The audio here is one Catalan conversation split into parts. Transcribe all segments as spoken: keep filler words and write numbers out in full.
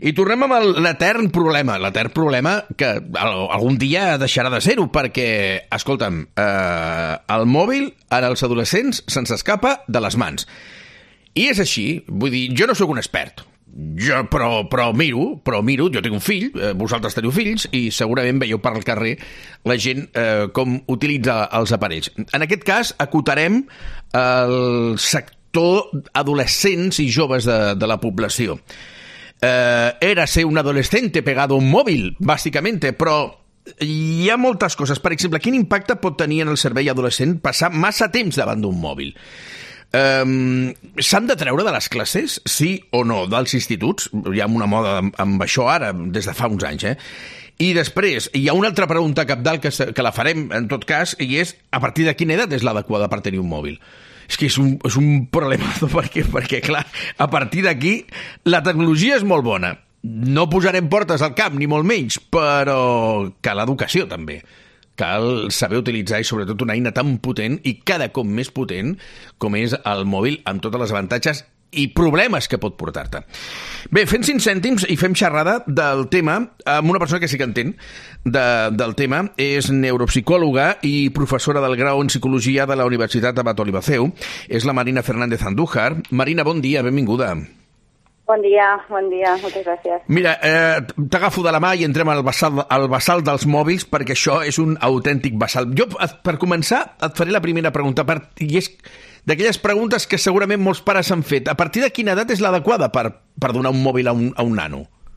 I tornem amb l'etern problema, l'etern problema que algun dia deixarà de ser-ho, perquè, escolta'm, eh, el mòbil ara als adolescents se'ns escapa de les mans. I és així, vull dir, jo no sóc un expert, jo, però, però miro, però miro, jo tinc un fill, eh, vosaltres teniu fills, i segurament veieu per al carrer la gent eh, com utilitza els aparells. En aquest cas, acotarem el sector adolescents i joves de, de la població. Eh, era ser un adolescente pegado a un móvil, bàsicamente, però hi ha moltes coses. Per exemple, quin impacte pot tenir en el cervell adolescent passar massa temps davant d'un mòbil? Um, s'han de treure de les classes, sí o no, dels instituts? Hi ha una moda amb, amb això ara, des de fa uns anys, eh? I després, hi ha una altra pregunta cabdal que, que la farem, en tot cas, i és, a partir de quina edat és l'adequada per tenir un mòbil? És que és un, és un problema, perquè, perquè, clar, a partir d'aquí la tecnologia és molt bona. No posarem portes al camp, ni molt menys, però cal educació, també. Cal saber utilitzar, i sobretot, una eina tan potent i cada cop més potent com és el mòbil, amb totes les avantatges i problemes que pot portar-te. Bé, fem cinc cèntims i fem xerrada del tema amb una persona que sí que entén de, del tema. És neuropsicòloga i professora del grau en psicologia de la Universitat Abat Olivatheu. És la Marina Fernández Andújar. Marina, bon dia, benvinguda. Bon dia, bon dia, moltes gràcies. Mira, eh, t'agafo de la mà i entrem al vessal, al vessal dels mòbils, perquè això és un autèntic vessal. Jo, per començar, et faré la primera pregunta, per, i és d'aquelles preguntes que segurament molts pares han fet. A partir de quina edat és l'adequada per, per donar un mòbil a un, a un nano?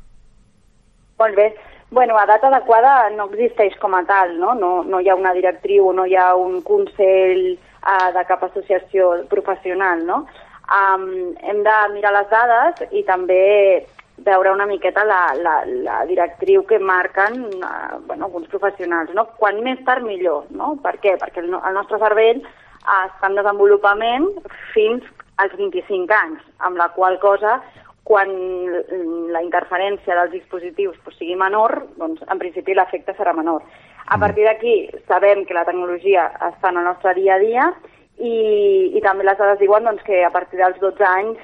Molt bé. Bueno, edat adequada no existeix com a tal, no? No, no hi ha una directriu, no hi ha un consell uh, de cap associació professional, no? Um, hem de mirar les dades i també veure una miqueta la, la, la directriu que marquen uh, bueno, alguns professionals, no? Quan més tard millor, no? Per què? Perquè el, el nostre cervell uh, està en desenvolupament fins als vint-i-cinc anys, amb la qual cosa, quan la interferència dels dispositius pues, sigui menor, doncs en principi l'efecte serà menor. A partir d'aquí sabem que la tecnologia està en el nostre dia a dia. I, i també les dades diuen doncs, que a partir dels dotze anys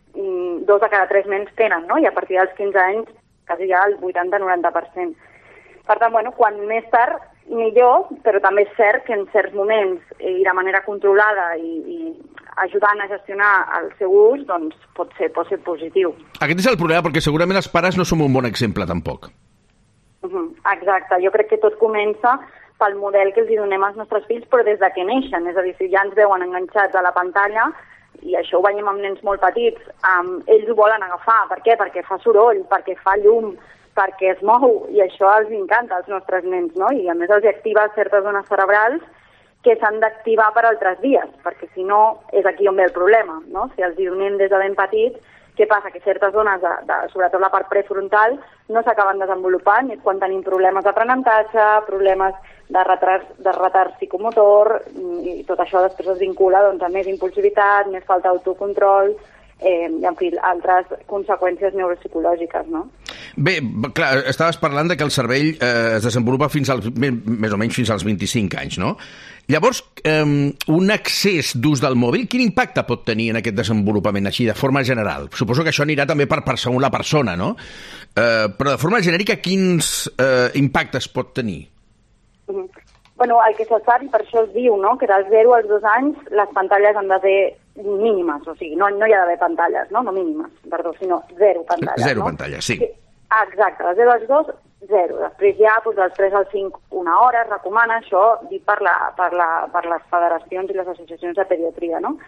dos de cada tres nens tenen, no? I a partir dels quinze anys quasi ja el vuitanta a noranta per cent. Per tant, bueno, quan més tard millor, però també és cert que en certs moments i de manera controlada i, i ajudant a gestionar el seu ús, doncs pot ser, pot ser positiu. Aquest és el problema, perquè segurament els pares no som un bon exemple tampoc. Uh-huh. Exacte, jo crec que tot comença pel model que els donem als nostres fills, però des de que neixen. És a dir, si ja ens veuen enganxats a la pantalla, i això ho veiem amb nens molt petits, um, ells ho volen agafar. Per què? Perquè fa soroll, perquè fa llum, perquè es mou, i això els encanta als nostres nens, no? I a més els activa certes zones cerebrals que s'han d'activar per altres vies, perquè si no és aquí on ve el problema, no? Si els donem des de ben petits, què passa? Que certes zones, de, de, sobretot la part prefrontal, no s'acaben desenvolupant, i és quan tenim problemes d'aprenentatge, problemes de retard, de retard psicomotor, i tot això després es vincula doncs, a més impulsivitat, més falta d'autocontrol, eh, i en fi, altres conseqüències neuropsicològiques, no? Bé, clar, estaves parlant de que el cervell eh, es desenvolupa fins als, més o menys fins als vint-i-cinc anys, no? Llavors, eh, un excés d'ús del mòbil, quin impacte pot tenir en aquest desenvolupament, així, de forma general? Suposo que això anirà també per, per segons la persona, no? Eh, però de forma genèrica, quins eh, impactes pot tenir? Mm-hmm. Bueno, el que se sap, i per això es diu, no?, que dels zero als dos anys les pantalles han de ser mínimes, o sigui, no, no hi ha d'haver pantalles, no? No mínimes, perdó, sinó zero pantalles. Zero no? pantalles, sí. Exacte, dels zero als dos, zero. Després ja, doncs, dels tres als cinc, una hora, es recomana això, dit per, la, per, la, per les federacions i les associacions de pediatria, no?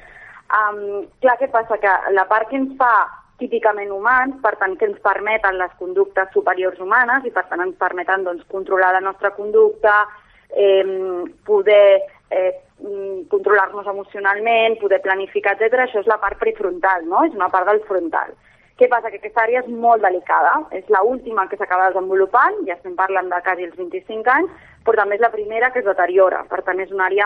Um, clar, què passa? Que la part que ens fa típicament humans, per tant, que ens permeten les conductes superiors humanes i per tant ens permeten doncs, controlar la nostra conducta, eh, poder eh, controlar-nos emocionalment, poder planificar, etcètera. Això és la part prefrontal, no? És una part del frontal. Què passa? Que aquesta àrea és molt delicada, és l'última que s'acaba desenvolupant, ja estem parlant de quasi els vint-i-cinc anys, però també és la primera que es deteriora, per tant és una àrea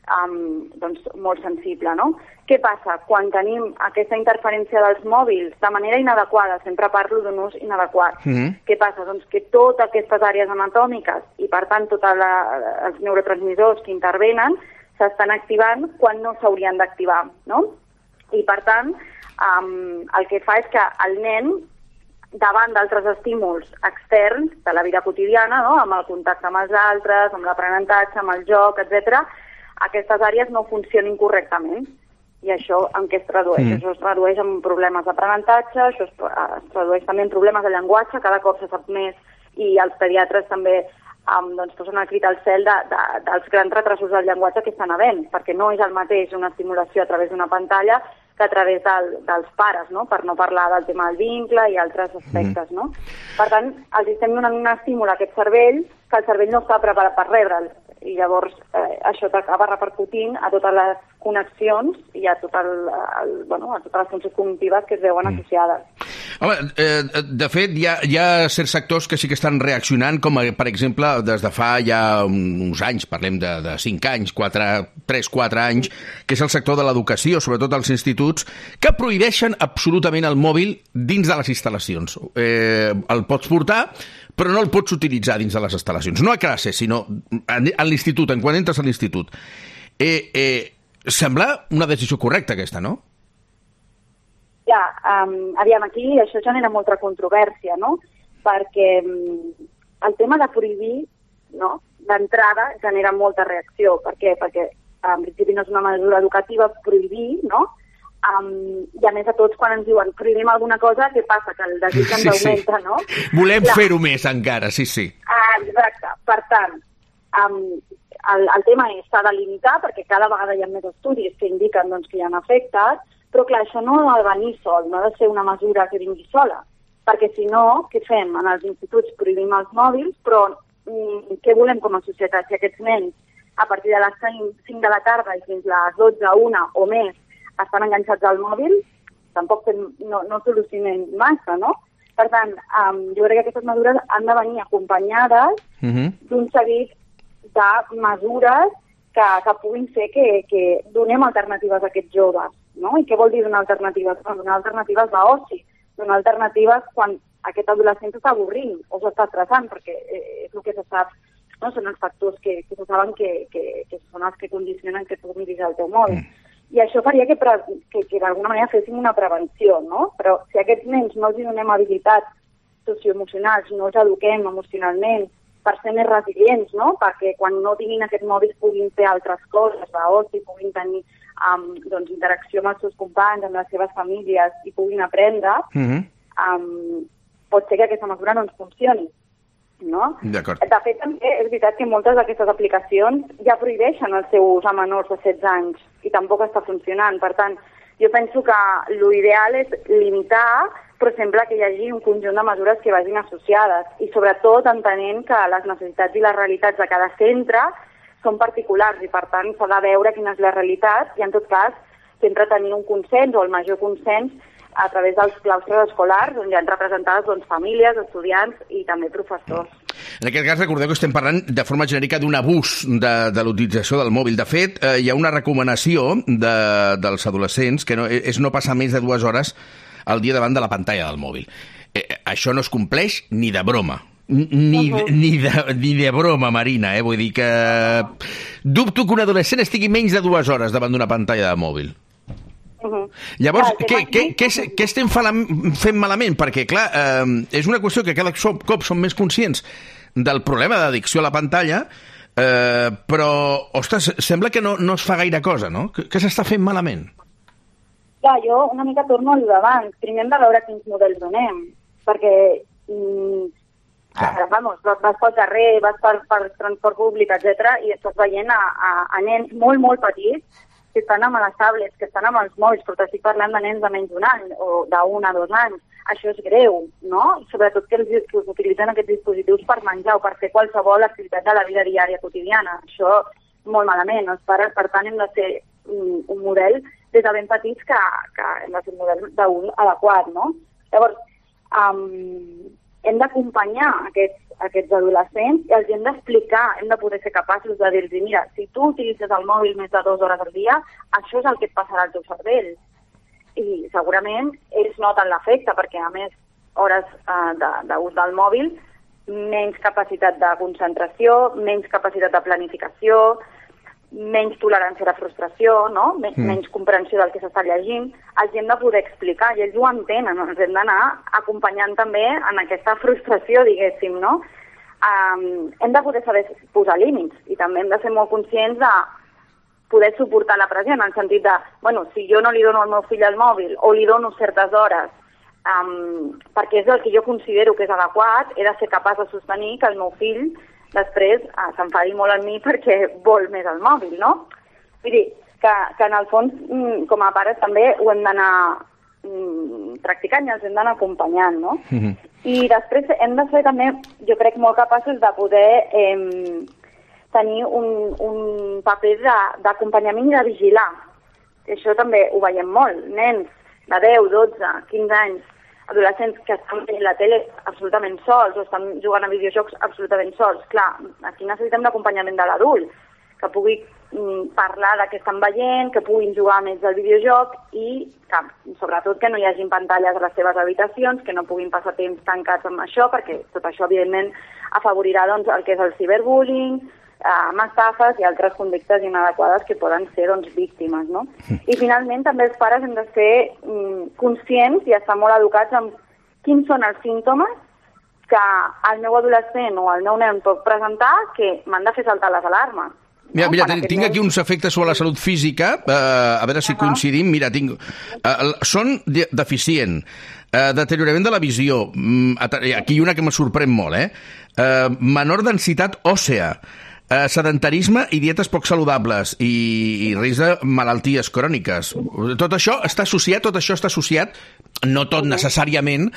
um, doncs, molt sensible, no? Què passa? Quan tenim aquesta interferència dels mòbils de manera inadequada, sempre parlo d'un ús inadequat, mm-hmm. Què passa? Doncs que totes aquestes àrees anatòmiques i per tant tots els neurotransmissors que intervenen s'estan activant quan no s'haurien d'activar, no? I per tant, Um, el que fa és que el nen davant d'altres estímuls externs de la vida quotidiana, no? Amb el contacte amb els altres, amb l'aprenentatge, amb el joc, etcètera, aquestes àrees no funcionin correctament. I això en què es tradueix? Mm. Això es tradueix en problemes d'aprenentatge, això es, es tradueix també en problemes de llenguatge, cada cop se sap més, i els pediatres també um, doncs, posen el crit al cel de, de, dels grans retrasos del llenguatge que estan havent, perquè no és el mateix una estimulació a través d'una pantalla que a través del, dels pares, no? Per no parlar del tema del vincle i altres aspectes. Mm. No? Per tant, els estem donant un estímul a aquest cervell que el cervell no està preparat per rebre'l, i llavors eh, això t'acaba repercutint a totes les connexions i a, tot el, el, bueno, a totes les funcions cognitives que es veuen mm. associades. Home, eh, de fet, hi ha, hi ha certs sectors que sí que estan reaccionant, com per exemple, des de fa ja uns anys, parlem de, de cinc anys, tres quatre anys, que és el sector de l'educació, sobretot als instituts, que prohibeixen absolutament el mòbil dins de les instal·lacions. Eh, el pots portar, però no el pots utilitzar dins de les instal·lacions. No a classe, sinó a l'institut, en quan entres a l'institut. Eh, eh, sembla una decisió correcta, aquesta, no? Ja, um, aviam, aquí això genera molta controvèrsia, no? Perquè um, el tema de prohibir, no?, d'entrada genera molta reacció. Per què? Perquè en principi no és una mesura educativa prohibir, no? Um, I a més a tots quan ens diuen prohibim alguna cosa, què passa? Que el desig ens sí, augmenta, sí. No? Volem Clar. fer-ho més encara, sí, sí. Ah, exacte. Per tant, um, el, el tema és s'ha de limitar perquè cada vegada hi ha més estudis que indiquen doncs, que hi ha efectes, però clar, això no ha de venir sol, no ha de ser una mesura que vingui sola, perquè si no, què fem? En els instituts prohibim els mòbils, però mm, què volem com a societat? Si aquests nens a partir de les cinc de la tarda i fins a les dotze, una o més estan enganxats al mòbil, tampoc fem, no, no solucionem massa, no? Per tant, um, jo crec que aquestes mesures han de venir acompanyades uh-huh. d'un seguit de mesures que, que puguin fer que, que donem alternatives a aquests joves, no? I què vol dir donar alternatives? Donar alternatives d'oci, donar alternatives quan aquest adolescent s'està avorrint o s'està estressant, perquè és el que se sap, no? Són els factors que, que se saben que, que, que són els que condicionen que tu miris el teu mòbil. Mm. I això faria que, que, que d'alguna manera féssim una prevenció, no? Però si a aquests nens no els donem habilitats socioemocionals, no els eduquem emocionalment per ser més resilients, no? Perquè quan no tinguin aquest mòbil puguin fer altres coses d'oci, puguin tenir um, doncs, interacció amb els seus companys, amb les seves famílies i puguin aprendre, mm-hmm. um, pot ser que aquesta mesura no ens funcioni. No? De fet, també és veritat que moltes d'aquestes aplicacions ja prohibeixen el seu ús a menors de setze anys i tampoc està funcionant. Per tant, jo penso que l'ideal és limitar, però sembla que hi hagi un conjunt de mesures que vagin associades i sobretot entenent que les necessitats i les realitats de cada centre són particulars i per tant s'ha de veure quina és la realitat i en tot cas sempre tenir un consens o el major consens a través dels claustres escolars, on hi ha representades doncs, famílies, estudiants i també professors. En aquest cas, recordeu que estem parlant de forma genèrica d'un abús de, de l'utilització del mòbil. De fet, eh, hi ha una recomanació de, dels adolescents que no, és no passar més de dues hores al dia davant de la pantalla del mòbil. Eh, això no es compleix ni de broma. Ni, uh-huh. ni, de, ni de broma, Marina, eh? Vull dir que dubto que un adolescent estigui menys de dues hores davant d'una pantalla de mòbil. Uh-huh. Llavors, clar, què, què, què, què estem fent malament? Perquè, clar, eh, és una qüestió que cada cop som més conscients del problema d'addicció a la pantalla, eh, però, ostres, sembla que no, no es fa gaire cosa, no? Què, què s'està fent malament? Clar, jo una mica torno a l'abans. Primer hem de veure quins models donem, perquè mm, ara, vamos, vas pel carrer, vas per, per transport públic, etcètera, i estàs veient a, a, a nens molt, molt petits que estan amb les tablets, que estan amb els mòbils, però t'estic parlant de nens de menys d'un any o d'un a dos anys. Això és greu, no? I sobretot que els que utilitzen aquests dispositius per menjar o per fer qualsevol activitat de la vida diària quotidiana. Això molt malament. Els pares, per tant, hem de ser un, un model des de ben petits que, que hem de ser un model d'un adequat, no? Llavors, um, hem d'acompanyar aquests, aquests adolescents i els hem d'explicar, hem de poder ser capaços de dir-los, mira, si tu utilitzes el mòbil més de dues hores al dia, això és el que et passarà al teu cervell. I segurament ells noten l'efecte, perquè a més hores eh, d'ús de, del mòbil, menys capacitat de concentració, menys capacitat de planificació, menys tolerància a la frustració, no? Men mm. menys comprensió del que s'està llegint, els hem de poder explicar i ells ho entenen, els hem d'anar acompanyant també en aquesta frustració, diguéssim, no? Um, hem de poder saber posar límits i també hem de ser molt conscients de poder suportar la pressió, en el sentit de, bueno, si jo no li dono al meu fill el mòbil o li dono certes hores um, perquè és el que jo considero que és adequat, he de ser capaç de sostenir que el meu fill després ah, s'enfadi molt en mi perquè vol més el mòbil, no? Vull dir, que, que en el fons, com a pares també ho hem d'anar mm, practicant i els hem d'anar acompanyant, no? Mm-hmm. I després hem de ser també, jo crec, molt capaços de poder eh, tenir un, un paper d'acompanyament i de vigilar. I això també ho veiem molt. Nens de deu, dotze, quinze anys, adolescents que estan veient la tele absolutament sols o estan jugant a videojocs absolutament sols. Clar, aquí necessitem l'acompanyament de l'adult, que pugui mm, parlar de què estan veient, que puguin jugar més al videojoc i que, sobretot que no hi hagi pantalles a les seves habitacions, que no puguin passar temps tancats amb això, perquè tot això, evidentment, afavorirà doncs, el que és el ciberbullying, amb estafes i altres conductes inadequades que poden ser doncs, víctimes, no? I finalment també els pares hem de ser mm, conscients i estar molt educats en quins són els símptomes que el meu adolescent o el meu nen pot presentar que m'han de fer saltar les alarmes. Mira, mira, tinc, tinc aquí uns efectes sobre la salut física, uh, a veure si uh -huh. coincidim. Mira, tinc... Uh, són de deficient, uh, deteriorament de la visió, uh, aquí hi ha una que me sorprèn molt, eh? Uh, menor densitat òssea, Uh, sedentarisme i dietes poc saludables i, i risc de malalties cròniques. Tot això està associat, tot això està associat, no tot necessàriament,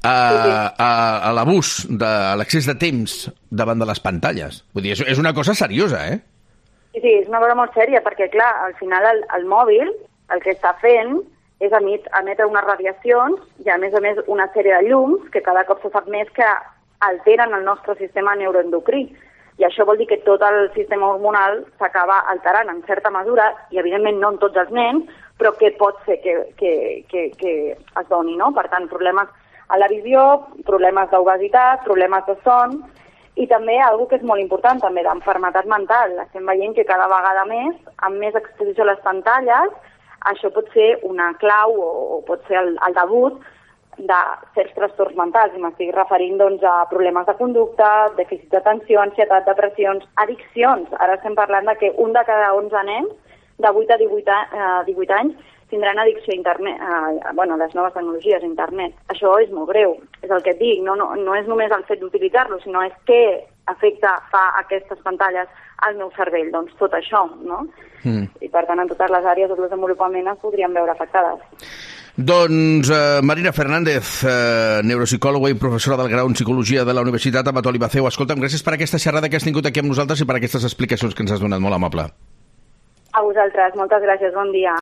a, a, a l'abús, de l'accés de temps davant de les pantalles. Vull dir, és, és una cosa seriosa, eh? Sí, sí, és una cosa molt sèria, perquè, clar, al final el, el mòbil el que està fent és emit, emetre unes radiacions i, a més a més, una sèrie de llums que cada cop se sap més que alteren el nostre sistema neuroendocrí. I això vol dir que tot el sistema hormonal s'acaba alterant en certa mesura, i evidentment no en tots els nens, però que pot ser que, que, que, que es doni, no? Per tant, problemes a la visió, problemes d'obesitat, problemes de son, i també algo que és molt important, també d'enfermetat mental. Estem veient que cada vegada més, amb més exposició a les pantalles, això pot ser una clau o, o pot ser el, el debut de certs trastorns mentals, i m'estic referint doncs, a problemes de conducta, dèficit d'atenció, ansietat, depressions, addiccions. Ara estem parlant de que un de cada onze nens de vuit a divuit anys tindran addicció a internet, a, bueno, a les noves tecnologies, a internet. Això és molt greu, és el que et dic, no, no, no és només el fet d'utilitzar-lo, sinó és què efecte fa aquestes pantalles al meu cervell, doncs tot això, no? Mm. I per tant, en totes les àrees del desenvolupament es podrien veure afectades. Doncs uh, Marina Fernández, uh, neuropsicòloga i professora del grau en Psicologia de la Universitat Amatol i Baceu. Escolta'm, gràcies per aquesta xerrada que has tingut aquí amb nosaltres i per aquestes explicacions que ens has donat, molt amable. A vosaltres, moltes gràcies, bon dia.